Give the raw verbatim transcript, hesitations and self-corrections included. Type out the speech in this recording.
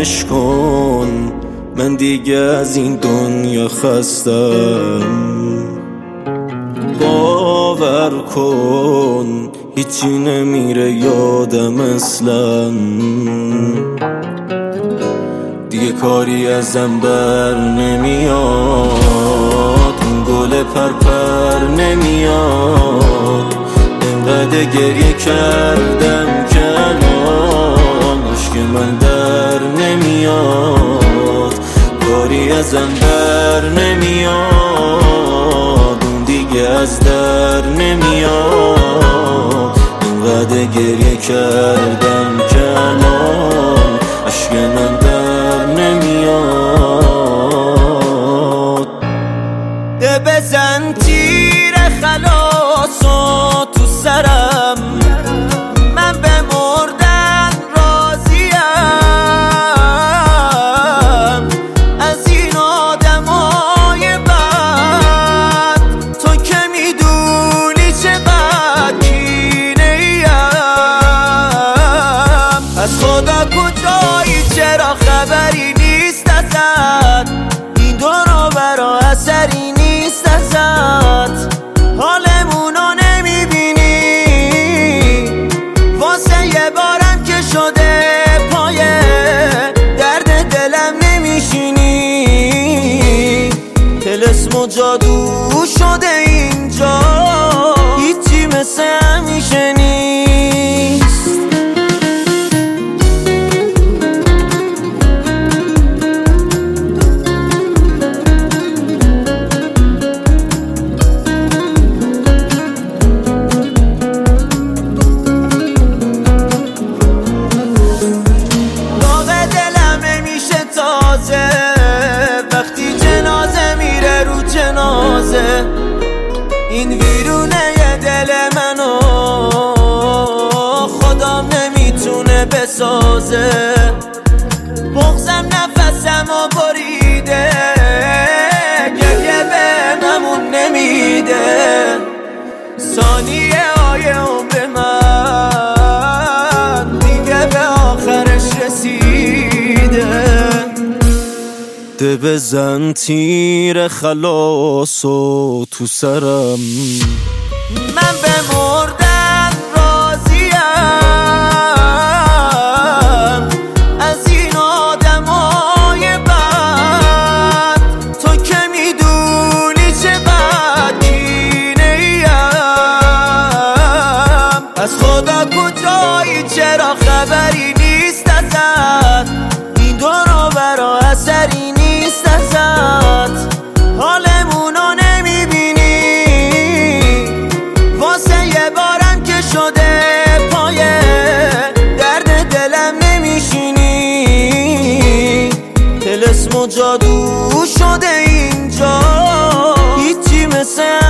ولش کن، من دیگه از این دنیا خستم. باور کن هیچی نمیره یادم اصلا، دیگه کاری ازم بر نمیاد، اون گل پرپر نمیاد. انقدر گریه کردم که الان عشق من در نمیاد، کاری ازم بر نمیاد، اون دیگه از در نمیاد. انقدر گریه کردم که الان عشق من در نمیاد. ده بزن تیر خلاصو تو سرم، من به مردن راضیم. از این آدمای بد تو که میدونی چقدر کینه ایم. از خدا کجایی چرا خبری نیست ازت، این دورو برا اثری نیست ازت. حالمونو نمیبینی واسه یه بارم که شده پایه درد دلم نمیشینی. طلسم و جادو شده اینجا، هیچی مثل همیشه نیست. وقتی جنازه میره رو جنازه، این ویرونه ی دل منو خدا نمیتونه بسازه. بغضم نفسمو بریده، گریه بهمون نمیده. ثانیه های عمر من دیگه به آخرش رسیده. ده بزن تیر خلاصو تو سرم، من به مردن راضیم. از این آدمای بد تو که میدونی چقدر کینه ایم. از خدا کجایی چرا خبری نیست ازت، این دورو برا اثری نیست ازت. حالمونو نمیبینی واسه یه بارم که شده پایه درد دلم نمیشینی. طلسم و جادو شده اینجا، هیچی مثل